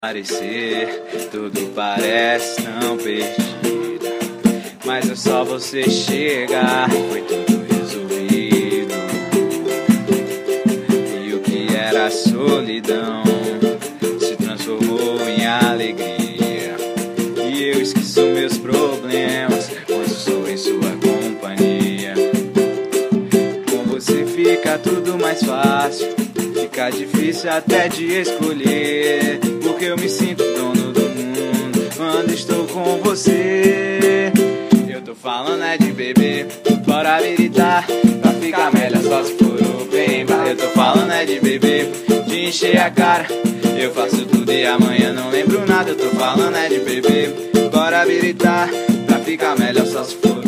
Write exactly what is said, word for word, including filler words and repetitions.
Parecer, tudo parece tão perdido, mas é só você chegar, foi tudo resolvido. E o que era solidão se transformou em alegria. E eu esqueço meus problemas quando estou em sua companhia. Com você fica tudo mais fácil, fica difícil até de escolher, porque eu me sinto dono do mundo quando estou com você. Eu tô falando é de beber, bora gritar, pra ficar melhor só se for o bem. Eu tô falando é de beber, de encher a cara, eu faço tudo e amanhã não lembro nada. Eu tô falando é de beber, bora gritar, pra ficar melhor só se for